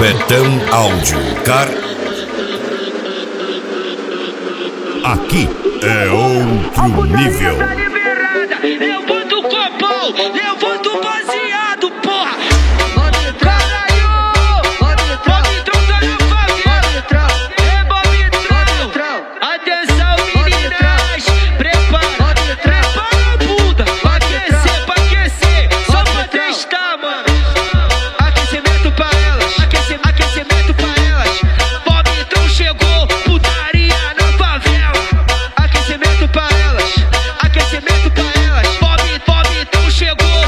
Betão Áudio. Aqui é outro nível. Eu boto o copão, eu boto o baseado, porra. Atenção, meninas, prepara a bunda, pra aquecer, só pra testar, mano. Aquecimento pra elas, aquecimento pra elas. Bobitão chegou, putaria na favela. Aquecimento pra elas, aquecimento pra elas. Bobitão chegou,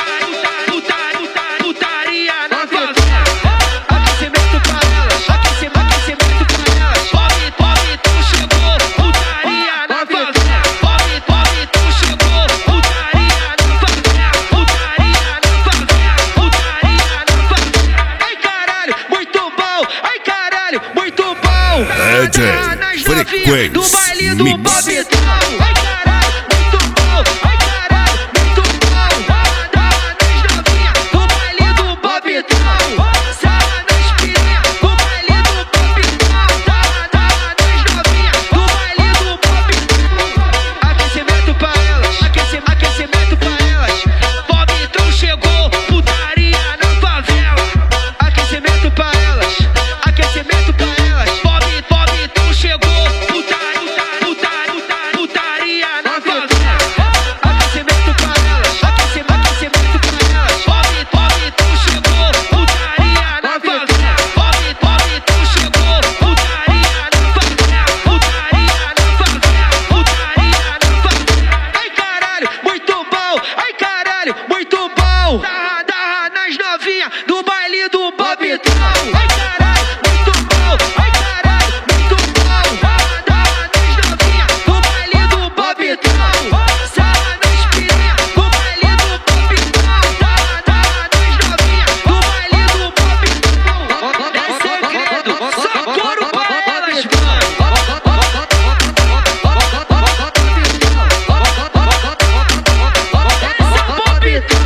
putaria na favela. Aquecimento pra elas, aquecimento pra elas. Bobitão chegou, putaria na favela. Bobitão chegou, putaria na favela. Putaria na favela. Ai caralho, muito bom. Ai caralho, muito bom. DJ Nas novinhas do baile do Mix. Bobitão.